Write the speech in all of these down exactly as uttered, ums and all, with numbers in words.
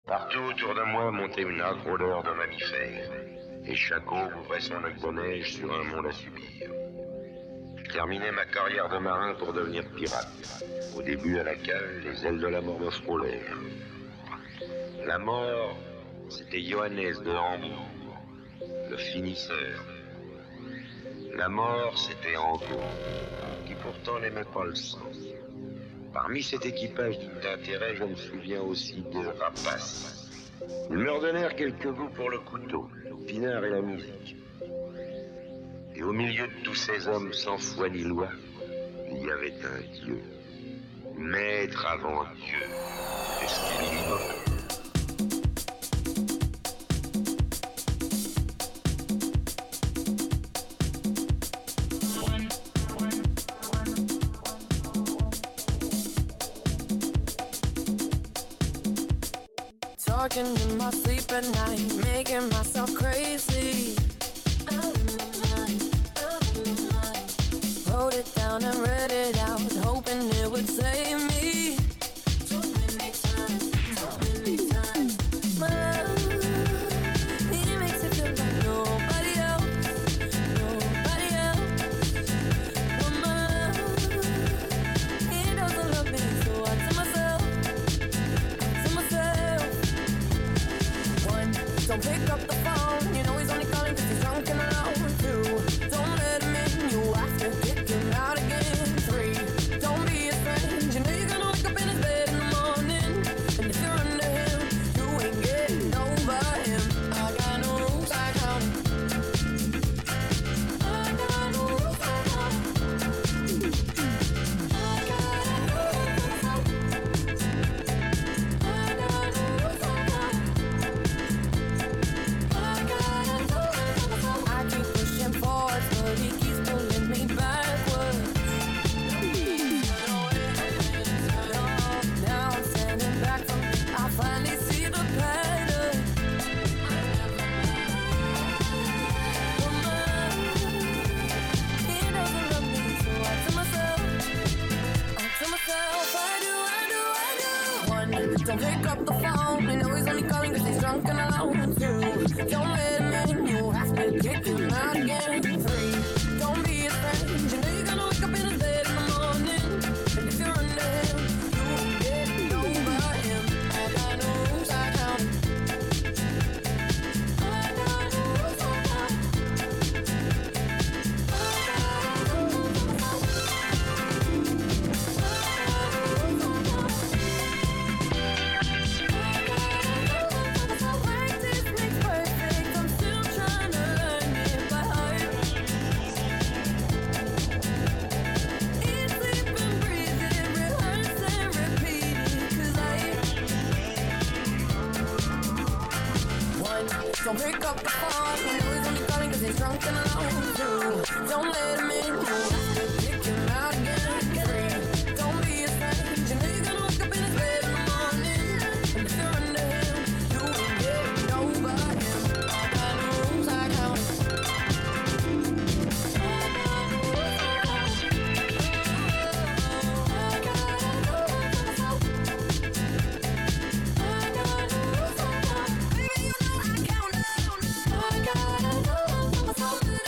Partout autour de moi montait une âcre odeur de mammifères, et chaque eau ouvrait son lac de neige sur un monde à subir. Je terminais ma carrière de marin pour devenir pirate. Au début, à la cale, les ailes de la mort me frôlèrent. La mort, c'était Johannes de Hambourg, le finisseur. La mort, c'était Angot, qui pourtant n'aimait pas le sang. Parmi cet équipage digne d'intérêt, je me souviens aussi de Rapace. Ils me redonnèrent quelques goûts pour le couteau, le pinard et la musique. Et au milieu de tous ces hommes sans foi ni loi, il y avait un Dieu. Maître avant Dieu. Est-ce qu'il y va ? Talking in my sleep at night, making myself crazy. Out of my mind, out of my mind. Wrote it down and read it out, hoping it would save me. So many times, so many times. My love, he makes it feel like nobody else, nobody else. But my love, he doesn't love me, so I tell myself, I tell myself. Don't pick up the phone, you know he's only calling cause he's drunk and alone. Two, don't let him in, you have to kick him out again. Three, don't be his friend, you know you're gonna wake up in his bed in the morning. And if you're under him, you ain't getting over him. I got no rules, I count him. I got no rules, I count him. I got no rules, I count him. I got no rules, I count him. I keep pushing forward, but he keeps pulling me backwards. Now I'm standing back from it, I finally see the pattern. But my love, he doesn't love me, so I tell myself, I tell myself, I do, I do, I do. One, don't pick up the phone, you know he's only calling cause he's drunk and alone. Two, don't let him in, you have to kick him out again. Three, don't be his friend, you know you're gonna wake up in his bed in the morning. And if you're under him, you ain't getting over him. I got no rules, I count him. I got no rules, I count him. I got no rules, I count him. I got no rules, I count him. Practice makes perfect, I'm still trying to learn it by heart. Eat, sleep and breathe it, rehearse and repeat it, cause I One, don't pick up the phone, you know he's only calling cause he's drunk and alone. Two, don't let him in, you have to kick him out again. Three, don't be his friend, you know you're gonna wake up in his bed in the morning. And if you're under him, you ain't getting over him. I got no rules, I count him. I got no rules, I count him. I got no rules, I count him. I got no rules, I count him. Baby, you know I count him. I got no rules, I count him.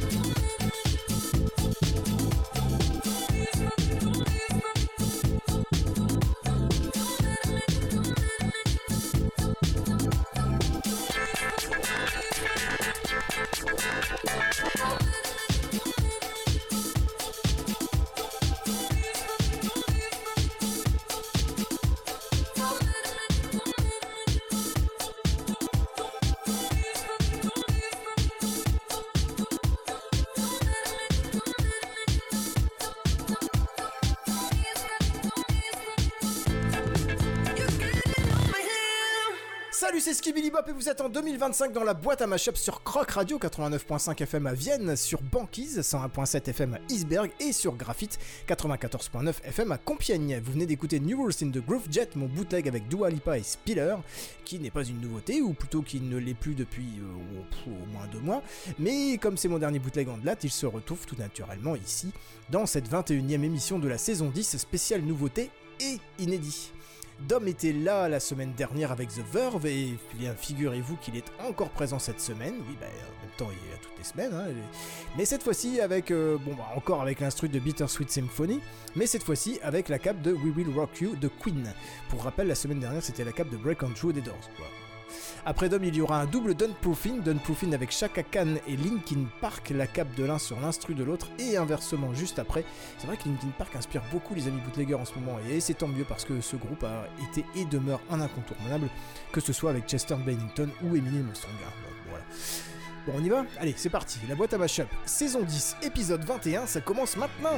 Salut, c'est Skibidi Bop et vous êtes en deux mille vingt-cinq dans la boîte à mashup sur Croc Radio quatre-vingt-neuf virgule cinq F M à Vienne, sur Banquise cent un virgule sept F M à Isberg et sur Graphite quatre-vingt-quatorze virgule neuf F M à Compiègne. Vous venez d'écouter New Rules in the Groove Jet, mon bootleg avec Dua Lipa et Spiller, qui n'est pas une nouveauté, ou plutôt qui ne l'est plus depuis euh, au, au moins deux mois, mais comme c'est mon dernier bootleg en date, il se retrouve tout naturellement ici, dans cette vingt et unième émission de la saison dix, spéciale nouveauté et inédit. Dom était là la semaine dernière avec The Verve et bien figurez-vous qu'il est encore présent cette semaine. Oui, bah, en même temps il est là toutes les semaines, hein. Mais cette fois-ci avec, euh, bon bah encore avec l'instru de Bittersweet Symphony, mais cette fois-ci avec la cape de We Will Rock You de Queen. Pour rappel, la semaine dernière c'était la cape de Break On Through des Doors. Voilà. Après Dom, il y aura un double Dunproofing, Dunproofing avec Chaka Khan et Linkin Park, la cape de l'un sur l'instru de l'autre, et inversement juste après. C'est vrai que Linkin Park inspire beaucoup les amis bootleggers en ce moment, et c'est tant mieux parce que ce groupe a été et demeure un incontournable, que ce soit avec Chester Bennington ou Emily Armstrong. Voilà. Bon, on y va ? Allez, c'est parti, la boîte à mashup, saison dix, épisode vingt et un, ça commence maintenant.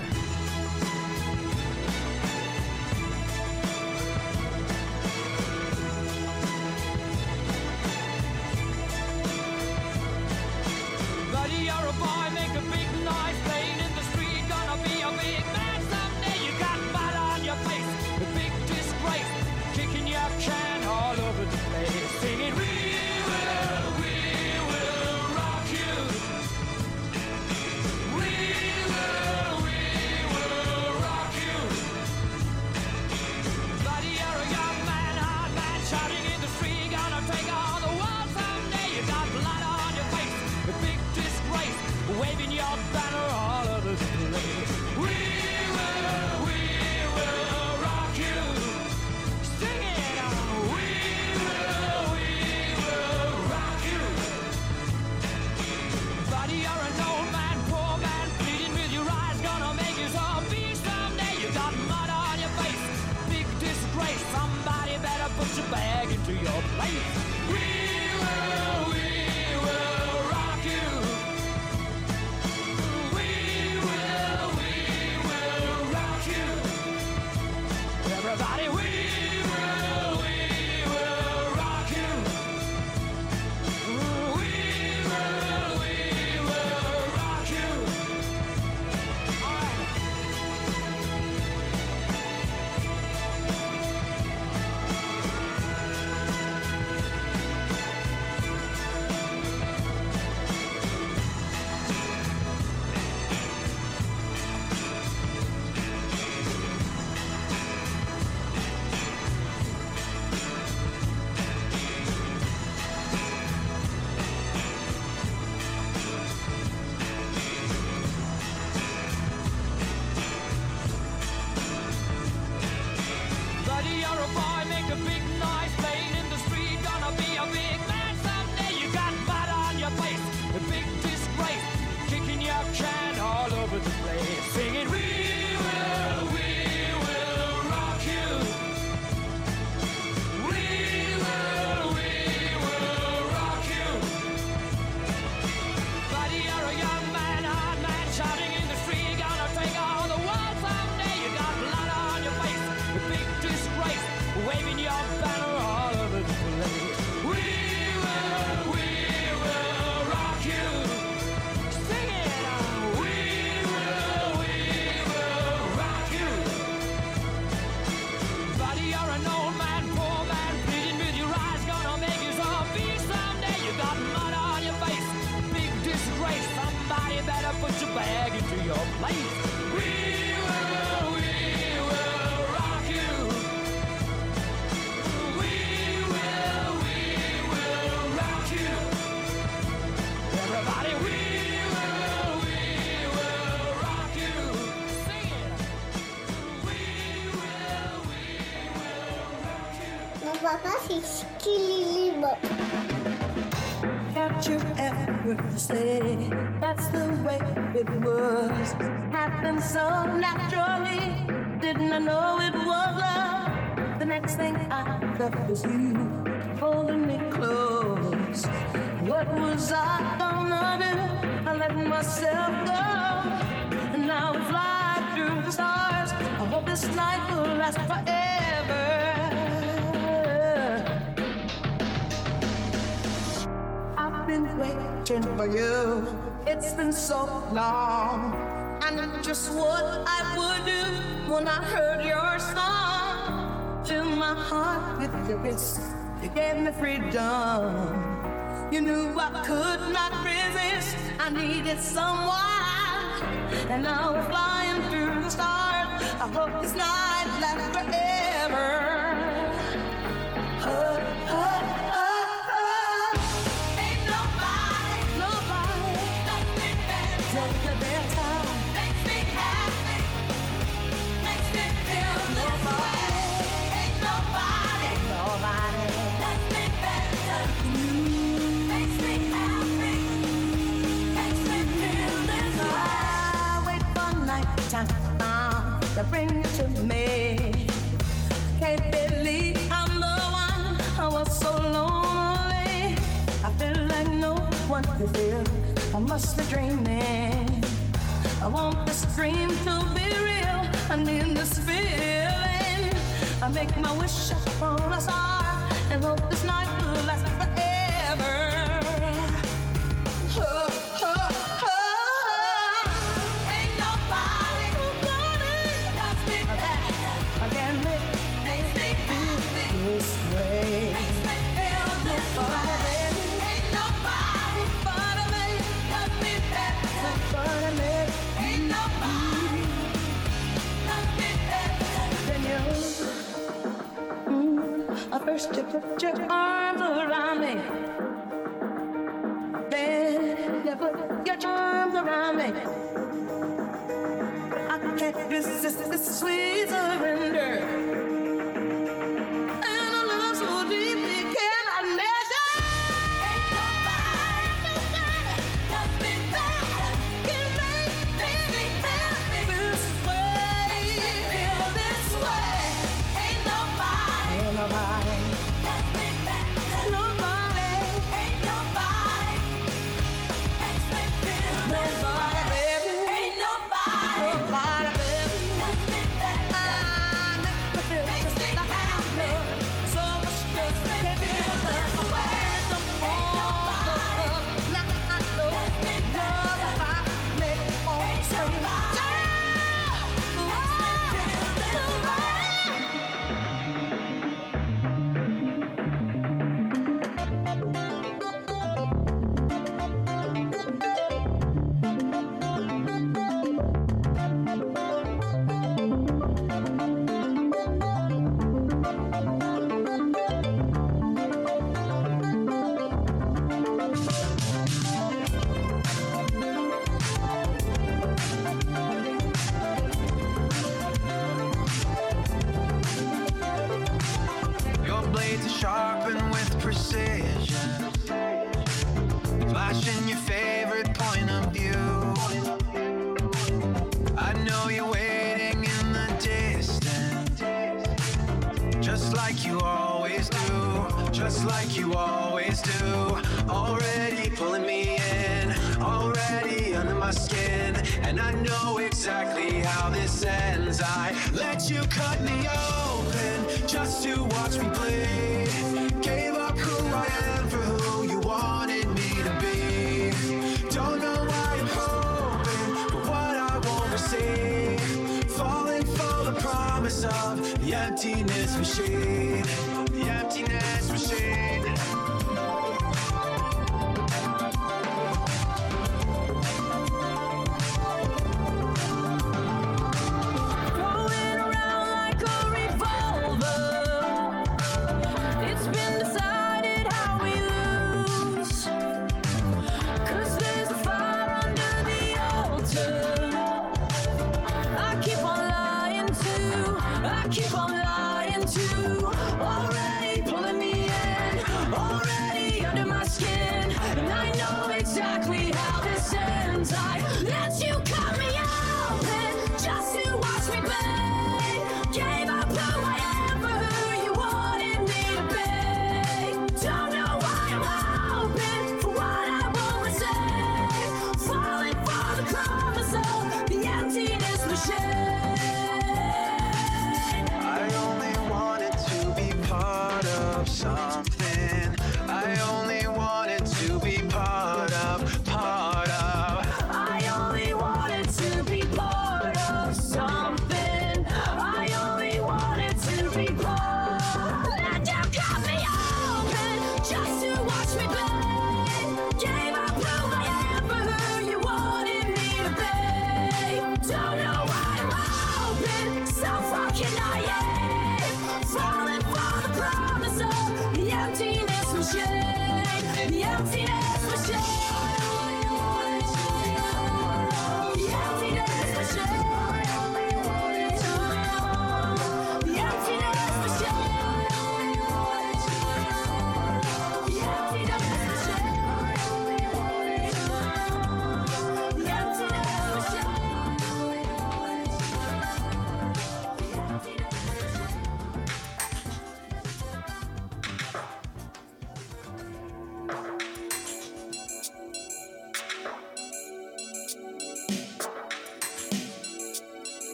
Can't you ever say that's the way it was? Happened so naturally. Didn't I know it was love? The next thing I felt was you holding me close. What was I gonna do? I let myself go, and now we fly through the stars. I hope this night will last forever. I've been waiting for you. It's been so long. I knew just what I would do when I heard your song. Fill my heart with your kiss. You gave me freedom. You knew I could not resist. I needed someone, and now we're flying through the stars. I hope this night lasts forever. so lonely. I feel like no one can feel. I must be dreaming. I want this dream to be real. I need this feeling. I make my wish upon a star and hope this night will last forever. Oh, oh, oh. Ain't nobody, nobody got me back. I can't make me feel this way. Feel this way. Ain't nobody but me got me back. But me. Ain't nobody got me better than you. Mm. First you put your arms around me, then you put your arms around me. I can't resist this sweet surrender, and a love so deep we cannot measure. Ain't nobody, nobody got me better. Can make me feel this way, feel this way. Ain't nobody, ain't nobody. Sharpen with precision, flashing your favorite point of view. I know you're waiting in the distance, just like you always do, just like you always do. Already pulling me in, already under my skin, and I know exactly how this ends. I let you cut me open just to watch me bleed. Gave up who I am for who you wanted me to be. Don't know why I'm hoping for what I won't receive. Falling for the promise of the emptiness machine. The emptiness machine.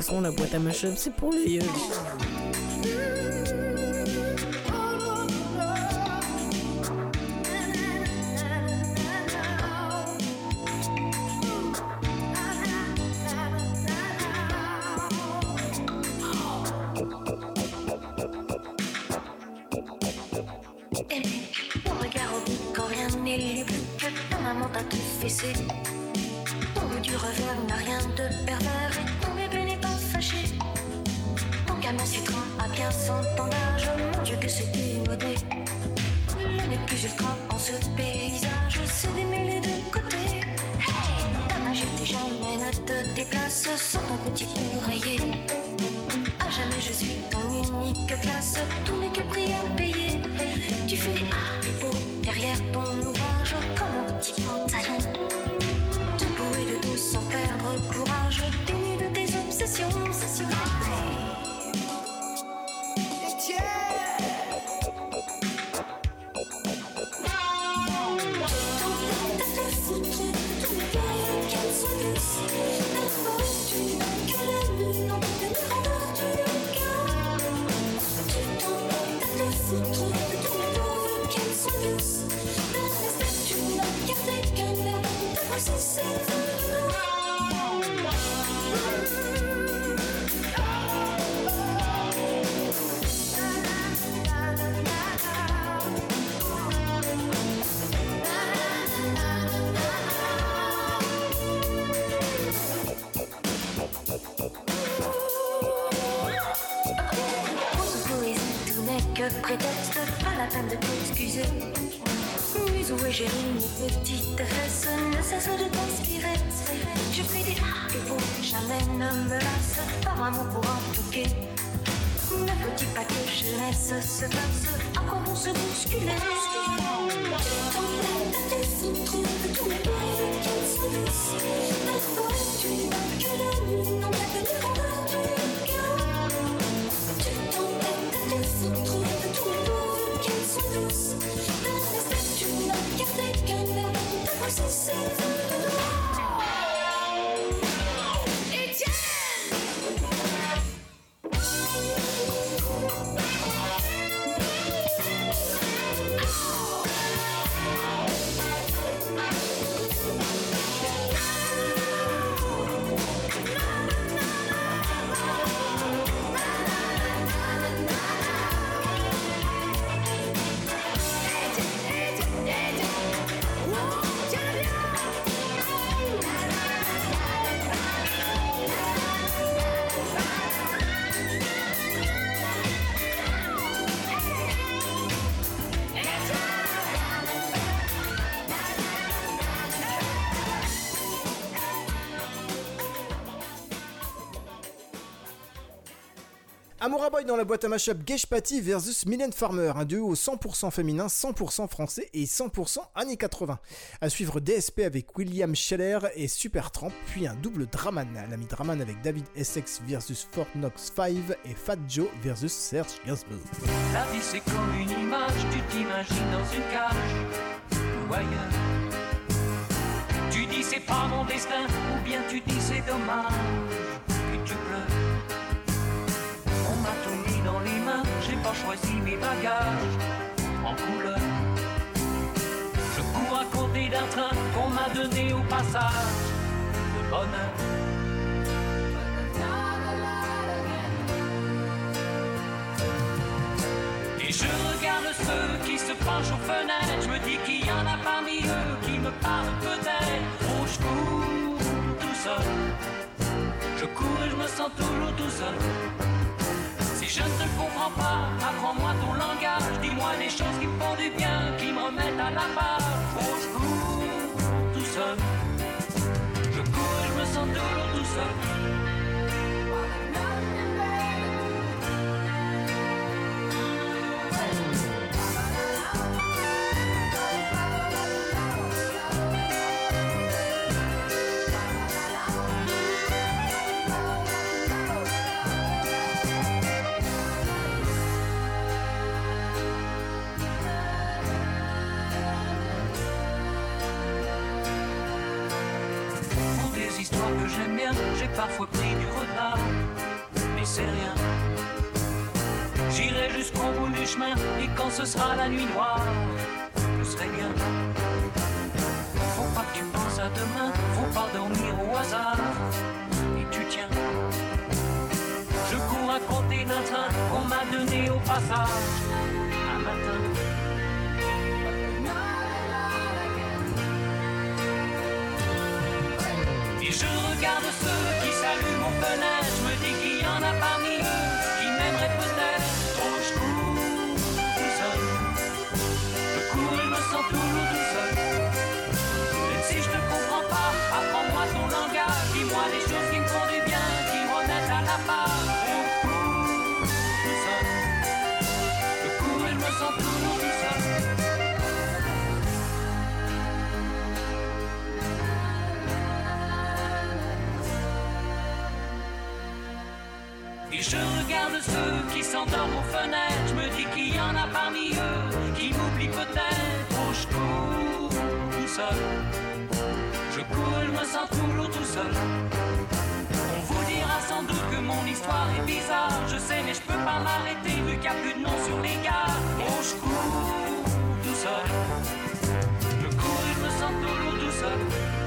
façon, la boîte à mashup, c'est pour les yeux. Ton goût du revers n'a rien de pervers et ton bébé n'est pas fâché. Ton gamin sucrant a bien cent ans d'âge, mon Dieu que c'est démodé. Le nez plus ultra en ce paysage, c'est démêlé de côté. Hey, ta magie tes jamais ne te déplace sans ton petit oreiller. À jamais je suis ton unique classe, tout n'est que prix à payer. Tu fais ah beau derrière ton ouvrage comme un petit pantalon. Sans perdre courage, dénu de tes obsessions, obsessions. Prétexte, pas la peine de t'excuser. Mais où est Géry, mes petites fesses ne cessent de t'inspirer. Je fais des ah et vous, jamais ne me lasse. Par amour pour en toquer. Le petit paquet jeunesse se passe. À quoi bon se bousculer? Tu t'embêtes à te foutre de tous les bails qu'elles sont douces. Parfois tu n'as que la nuit, non pas que tu rendras du cœur. Tu t'embêtes à te foutre. Tu n'as gardé qu'un air de possesser. Amoura Boy dans la boîte à mashup Gage Patty versus Mylène Farmer, un duo cent pour cent féminin, cent pour cent français et cent pour cent années quatre-vingts. À suivre D S P avec William Scheller et Supertramp, puis un double Draman, l'ami Draman avec David Essex versus Fort Knox cinq et Fat Joe versus Serge Gainsbourg. La vie c'est comme une image, tu t'imagines dans une cage ou ailleurs. Tu dis c'est pas mon destin, ou bien tu dis c'est dommage, et tu pleures. On m'a tout mis dans les mains, j'ai pas choisi mes bagages en couleur. Je cours à côté d'un train qu'on m'a donné au passage de bonheur. Et je regarde ceux qui se penchent aux fenêtres, je me dis qu'il y en a parmi eux qui me parlent peut-être. Oh, je cours tout seul, je cours et je me sens toujours tout seul. Si je ne te comprends pas, apprends-moi ton langage. Dis-moi des choses qui me font du bien, qui me remettent à la page. Oh, je cours tout seul, je cours et je me sens toujours tout seul. Que j'aime bien, j'ai parfois pris du retard viens. J'irai jusqu'au bout du chemin et quand ce sera la nuit noire, tout serait bien. Faut pas que tu penses à demain, faut pas dormir au hasard. Et tu tiens. Je cours à côté d'un train qu'on m'a donné au passage un matin. Et je regarde ceux qui s'allument aux fenêtres. Je me dis qu'il y en a parmi eux qui m'aimeraient peut-être. Oh, je cours tout seul. Je cours et je me sens toujours tout seul. Même si je te comprends pas, apprends-moi ton langage. Dis-moi les choses qui me font du bien, qui me remettent à la page. Je cours tout seul. Je cours et je me sens toujours tout seul. Et je regarde ceux qui s'endorment aux fenêtres. Je me dis qu'il y en a parmi eux qui m'oublient peut-être. Oh, je cours tout seul. Je cours et je me sens toujours tout seul. On vous dira sans doute que mon histoire est bizarre. Je sais mais je peux pas m'arrêter vu qu'il n'y a plus de nom sur les gares. Oh, je cours tout seul. Je cours et je me sens toujours tout seul.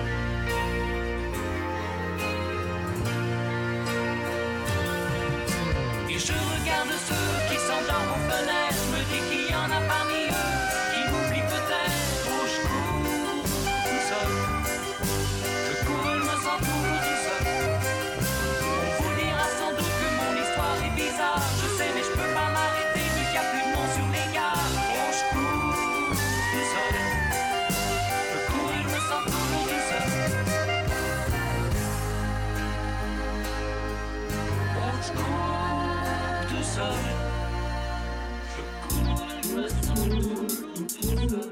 Et je regarde ceux qui s'endorment aux fenêtres. Je me dis qu'il y en a parmi eux qui m'oublient peut-être. Oh, je cours tout seul. Je cours et je me sens toujours tout seul. On vous dira sans doute que mon histoire est bizarre. Je sais mais je peux pas m'arrêter vu qu'il n'y a plus de nom sur les gares. Oh, je cours tout seul. Je cours et je me sens toujours tout seul. Oh, je cours tout seul. Je cours et je me sens toujours tout seul.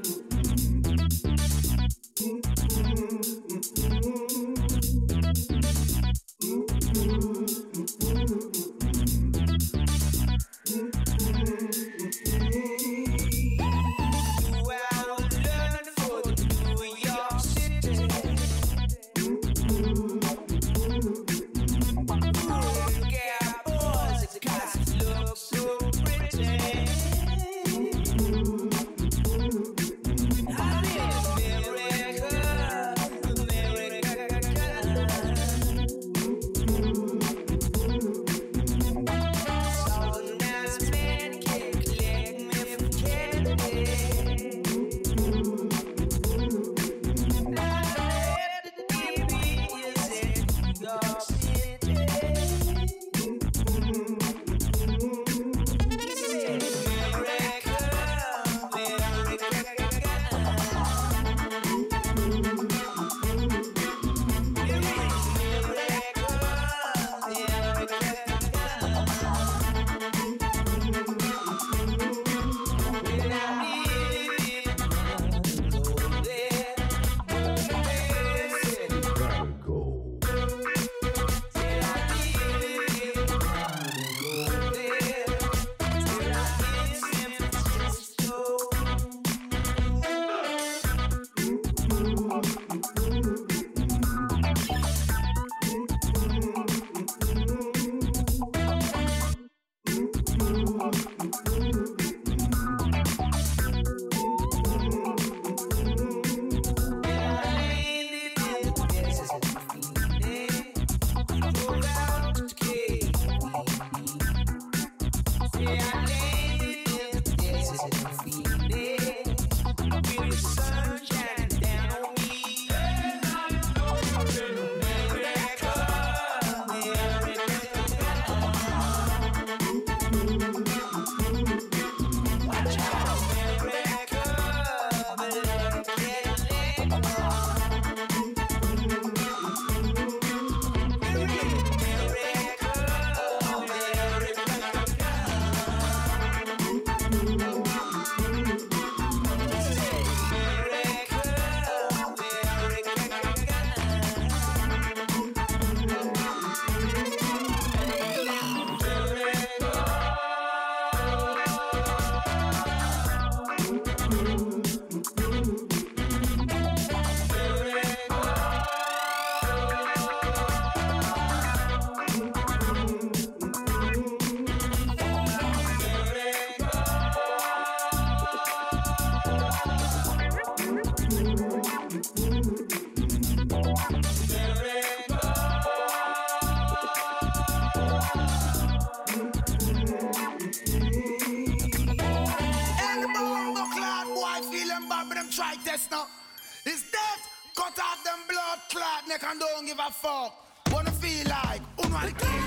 yes now. Is that cut off them blood clot neck and don't give a fuck. Wanna feel like who know the king?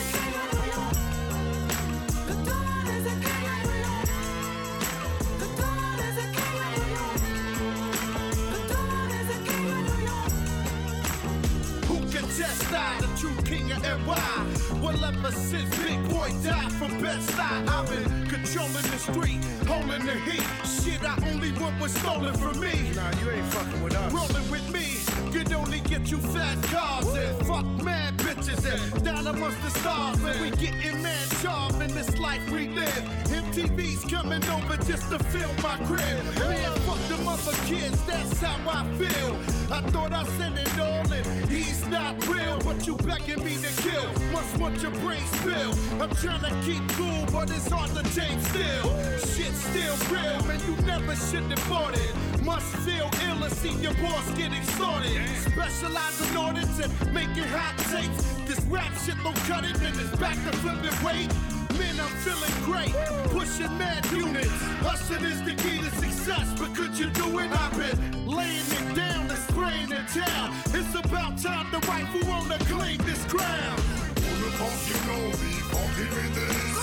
Just died, the true king of N Y. Well, ever since Big Boy died from Bed-Stuy, I've been controlling the street, holding the heat. Shit, I only want what's stolen from me. Nah, you ain't fucking with us. Rolling with me, could only get you fat cars and fuck mad bitches and down amongst the stars. And we getting mad charm in this life we live. M T V's coming over just to fill my crib. Man, fuck them other kids, that's how I feel. I thought I said it all and he's not real, but you begging me to kill. Must want your brain spill. I'm trying to keep cool, but it's hard to take still. Shit's still real, man, you never should have bought it. Must feel ill to see your boss getting started. Specialize in audits and making hot takes. This rap shit don't cut it, and it's back to flipping weight. Man, I'm feeling great, pushing mad units. Hustling is the key to success, but could you do it? I've been laying it down and spraying in town. It's about time the rightful owner claim this crown. Who the fuck you know be fucking with this?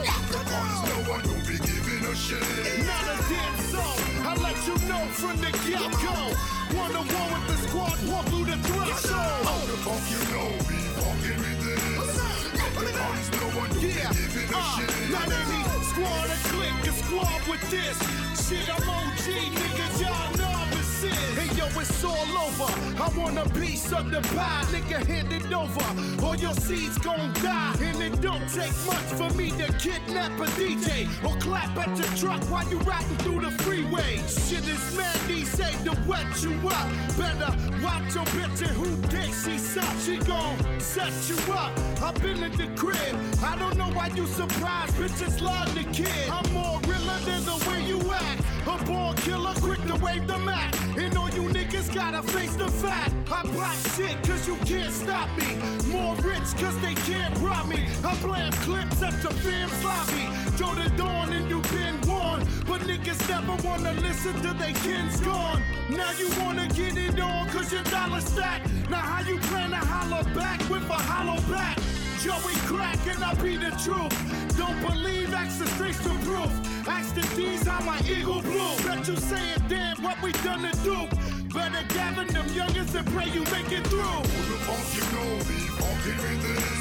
Cause no one will be giving a shit. Not a damn soul, I let you know from the get-go. One to one with the squad, walk through the threshold. Who the fuck you know be fucking with this? Cause no one will yeah. be giving a uh, shit. Not any squad or click a squad with this. Shit, I'm O G, nigga, y'all know I'm a sin. Hey yo, it's all over. I want a piece of the pie, nigga, hand it over. Or your seeds gon' die. And it don't take much for me to kidnap a D J or clap at your truck while you riding through the freeway. Shit is mad easy to wet you up. Better watch your bitch and who thinks she suck. She gon' set you up. I've been in the crib. I don't know why you surprised. Bitches love the kid. I'm more realer than the way you act. A born killer, quick to wave the mat. And all you niggas gotta face the fact. I pop shit cause you can't stop me. More rich cause they can't rob me. I blame clips at the fam's lobby. Throw the dawn and you been warned. But niggas never wanna listen till they kin's gone. Now you wanna get it on cause your dollar stack. Now how you plan to holler back with a hollow back? Joey crack and I be the truth. Don't believe, ask the streets for proof. Ask the D's how my eagle blew. Bet you saying damn what we done to do. Better gather them youngins and pray you make it through. Who the fuck you know be fucking with this?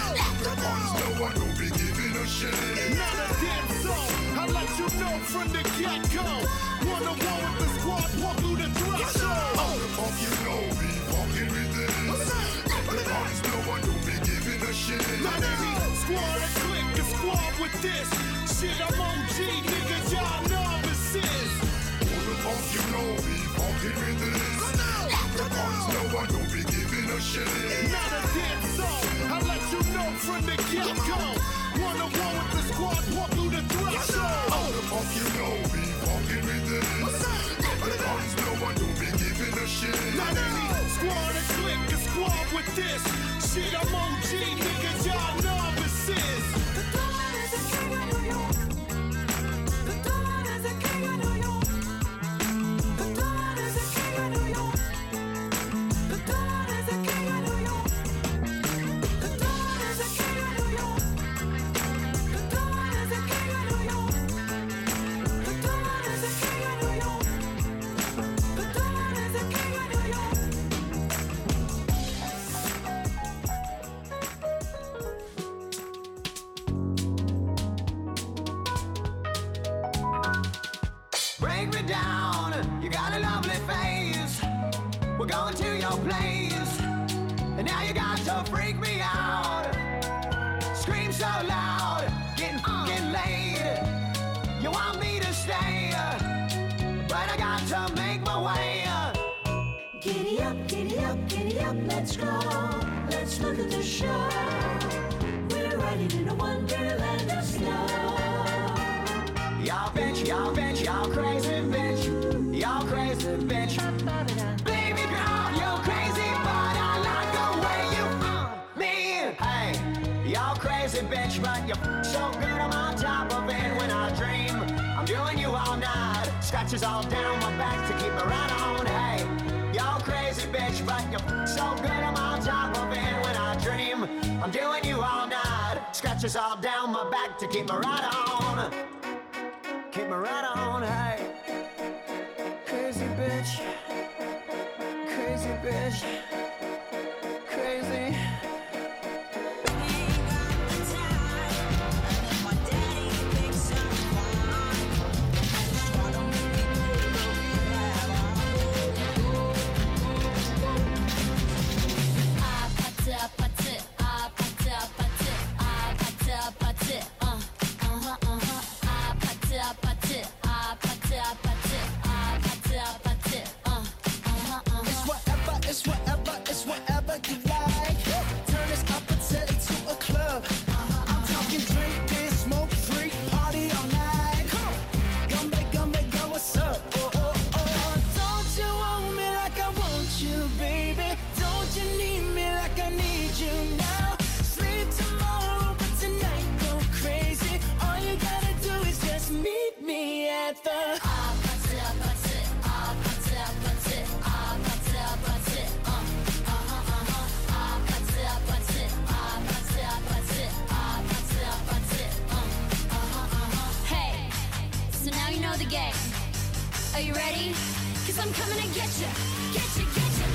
Cause no one will be giving a shit. Not a damn soul, I let you know from the get-go. One on one with the squad, walk through the threshold. Who the fuck you know be fucking with this? Cause no one will be giving a shit. Not any squad or click a squad with this. Shit, I'm O G, niggas, y'all know I'm a sis. Who the fuck you know be fucking with this? Cause no one will be giving a shit. Not a damn soul, I let you know from the get-go. One on one with the squad, walk through the threshold. Who the fuck you know be fucking with this? Cause no one will be giving a shit. Not any squad or click a squad with this. Shit, I'm O G, niggas, y'all know I'm a sis. The dawn is a king of New York. The dawn is a king of New York. The dawn is a king of New York. The dawn is a king of New York. The dawn is a king of New York. The dawn is a king of New York. The dawn is a king of New York. The dawn is a king of New York. Break me down, you got a lovely face. We're going to your place, and now you got to freak me out. Scream so loud, getting fucking late. You want me to stay, but I got to make my way. Giddy up, giddy up, giddy up, let's go. Let's look at the show. We're riding in a wonderland of snow. Y'all bitch, y'all bitch, y'all crazy bitch. Y'all crazy bitch. Baby girl, you're crazy, but I like the way you uh, me. Hey, y'all crazy bitch, but you're so good I'm on top of it when I dream. I'm doing you all night. scratches all down my back to keep me right on. Hey, you're crazy bitch, but you're so good I'm on top of it when I dream. I'm doing you all night. Scratches all down my back to keep me right on. Keep me right on, hey. Crazy bitch. Crazy bitch. Crazy. Are you ready? Cause I'm coming to get you, get you, get you.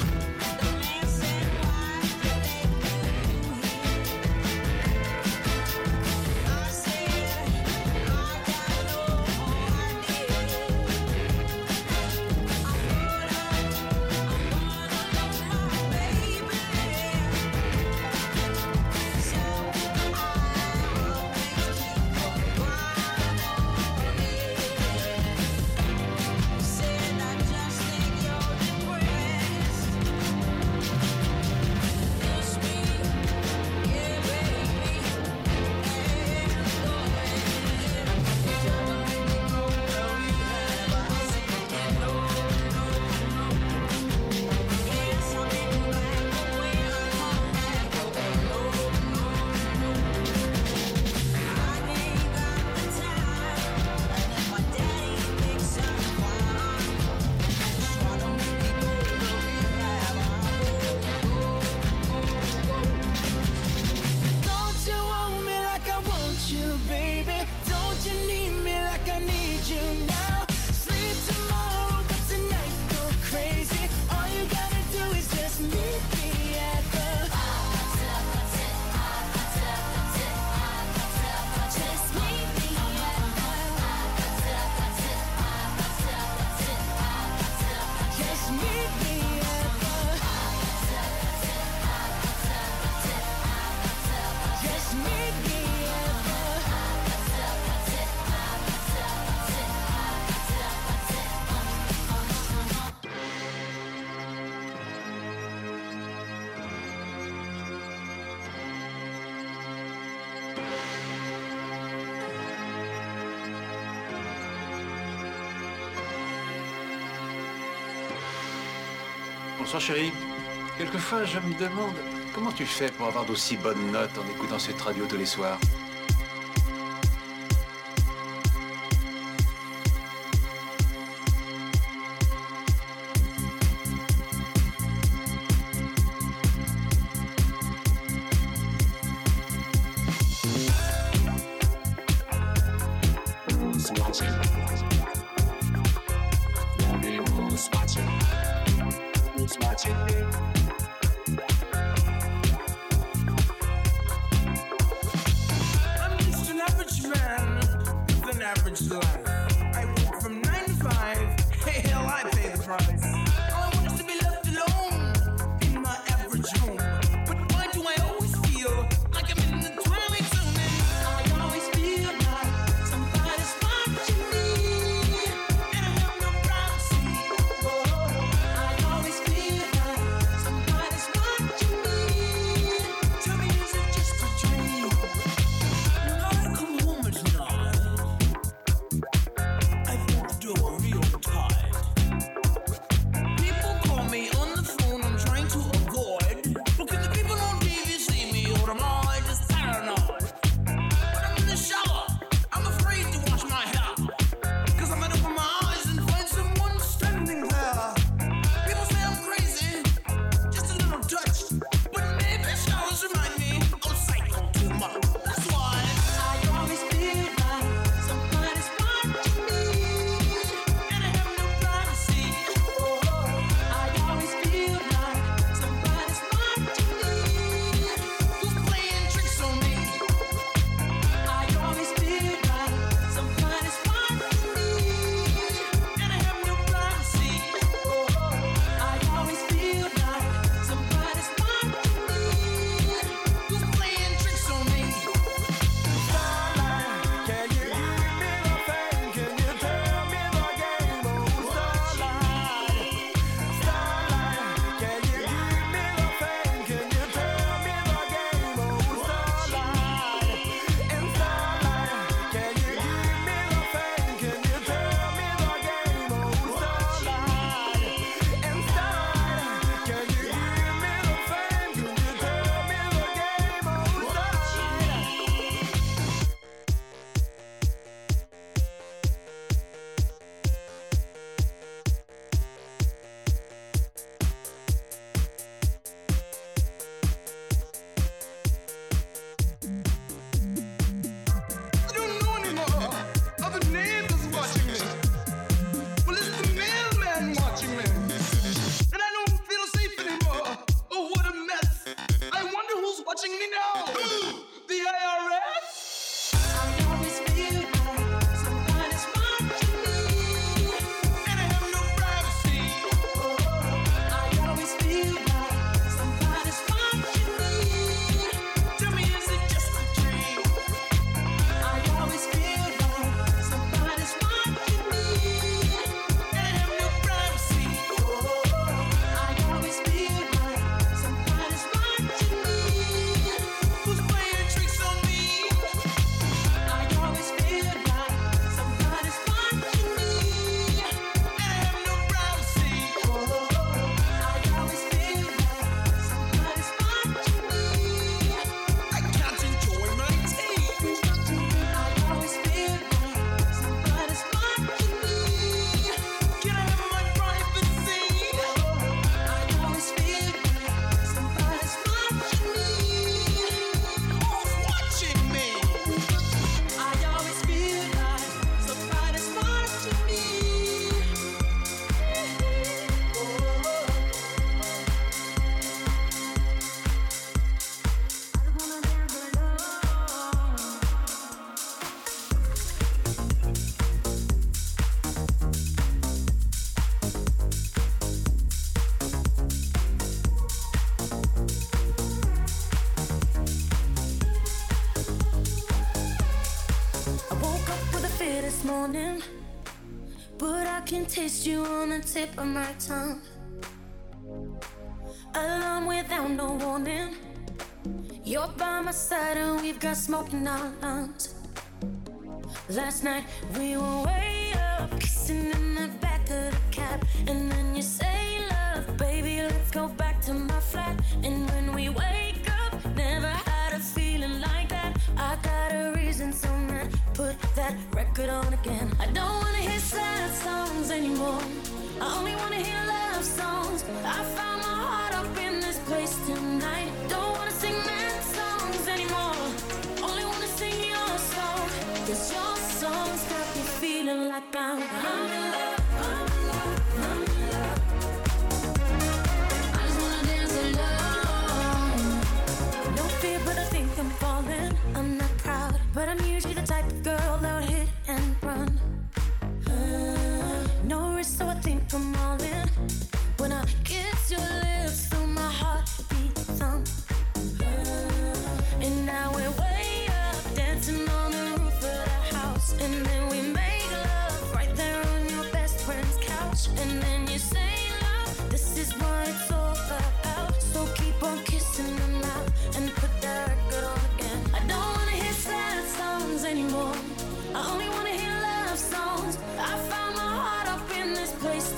Bonsoir chérie. Quelquefois, je me demande comment tu fais pour avoir d'aussi bonnes notes en écoutant cette radio tous les soirs. this morning, but I can taste you on the tip of my tongue. Alarm without no warning. You're by my side and we've got smoke in our lungs. Last night we were way up, kissing in the back of the cab. And then you say, love, baby, let's go back to my flat. And when we wake up, never had a feeling like that. I got a reason, so man, put that record on again. I don't wanna hear sad songs anymore. I only wanna hear love songs. I found my heart up in this place tonight. Don't wanna sing mad songs anymore. Only wanna sing your song. Cause your songs got me feeling like I'm, I'm in love, I'm in love, I'm in love. I just wanna dance alone. No fear, but I think I'm falling. I'm not proud, but I'm usually the type of girl that would hit and run. Uh, no risk, so I think I'm all in. When I kiss your lips, feel my heartbeat thump. Uh, and now we're way up, dancing on the roof of the house. And then we make love right there on your best friend's couch. And then you say, love, this is what it's all about. So keep on kissing them now and put that record on again. I don't wanna hear sad songs anymore. I only wanna hear love songs. I found my heart up in this place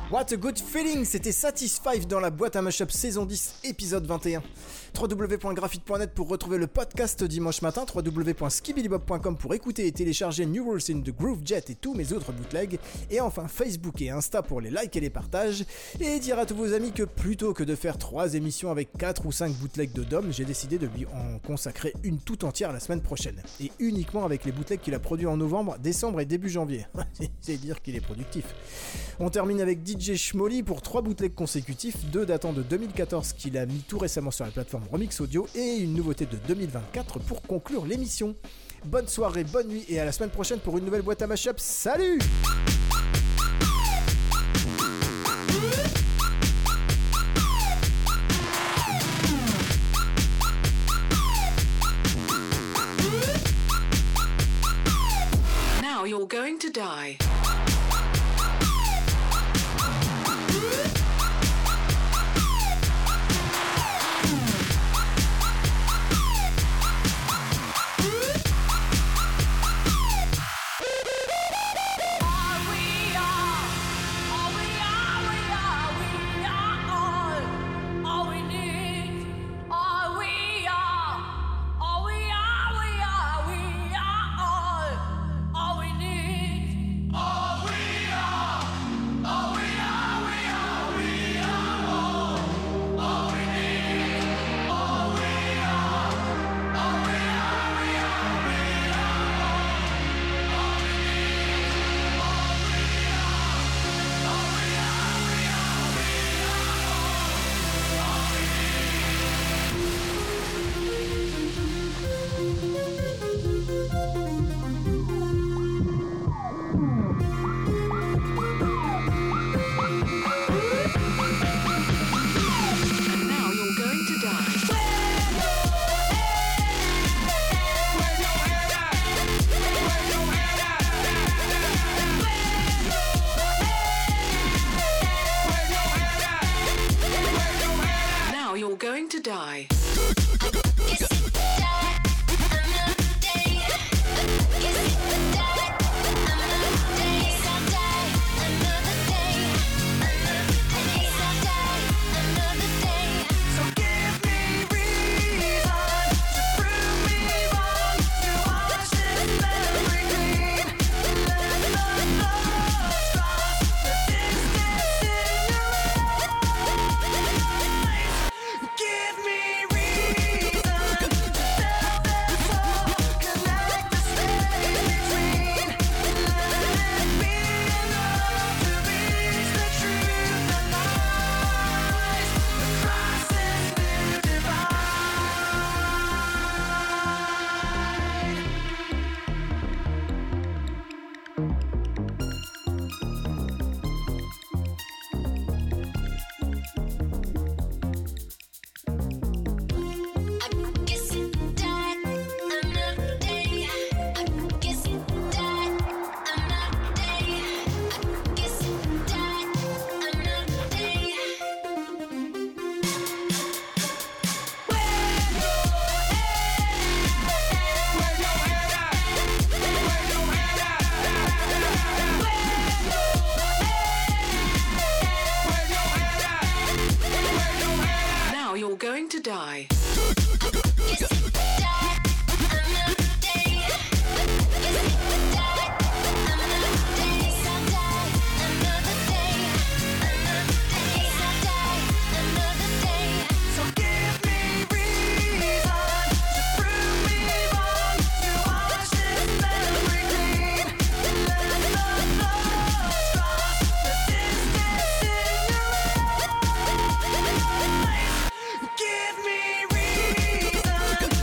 What a good feeling, c'était Satisfied dans la boîte à mashup saison dix, épisode vingt et un. w w w point graphite point net pour retrouver le podcast dimanche matin, w w w point skibidibob point com pour écouter et télécharger New Rules in the Groove Jet et tous mes autres bootlegs, et enfin Facebook et Insta pour les likes et les partages, et dire à tous vos amis que plutôt que de faire trois émissions avec quatre ou cinq bootlegs de Dom, j'ai décidé de lui en consacrer une toute entière la semaine prochaine, et uniquement avec les bootlegs qu'il a produits en novembre, décembre et début janvier. C'est dire qu'il est productif. On termine avec D J Schmolly pour trois bootlegs consécutifs, deux datant de deux mille quatorze qu'il a mis tout récemment sur la plateforme Remix Audio et une nouveauté de deux mille vingt-quatre pour conclure l'émission. Bonne soirée, bonne nuit et à la semaine prochaine pour une nouvelle boîte à mashup. Salut! Now you're going to die. Give me reason.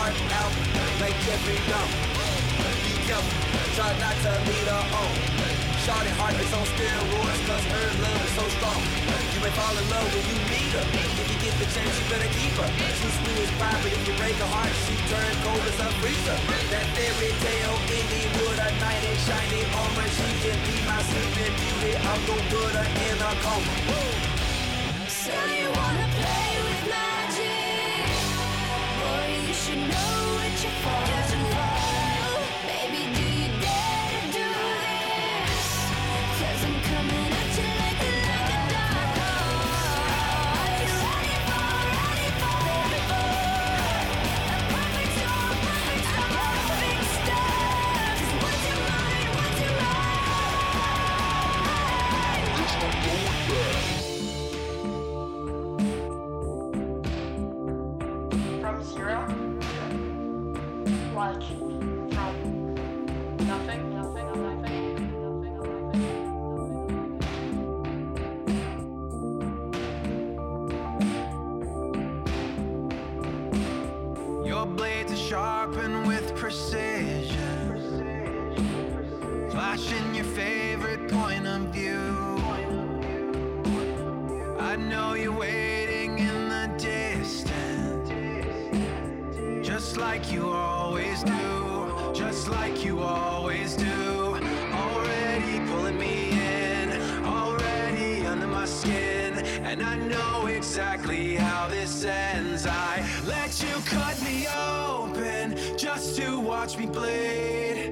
heart out like Jeffrey Dahmer. Be careful, try not to lead her on. Shawty heart is on steroids, cause her love is so strong. You may fall in love when you meet her. If you get the chance, you better keep her. She's sweet as pie, but if you break her heart, she turn cold as a freezer. That fairy tale ending with a knight in shiny armor. She can be my sleeping beauty. I'm gon' put her in a coma. So you wanna play with magic? Boy, you should know what you're falling for. Baby, do you dare to do this? Cause I'm coming at you like a, like a dog. Are you ready for, ready for, ready for a perfect storm, perfect storm, a perfect storm? 'Cause what's your mind, what's your mind? It's not going back. From zero, like from nothing, nothing, nothing, Your blades are sharpened with precision, flashing your favorite point of view. I know you're waiting in the distance, just like you always do, just like you always do. Already pulling me in, already under my skin, and I know exactly how this ends. I let you cut me open just to watch me bleed.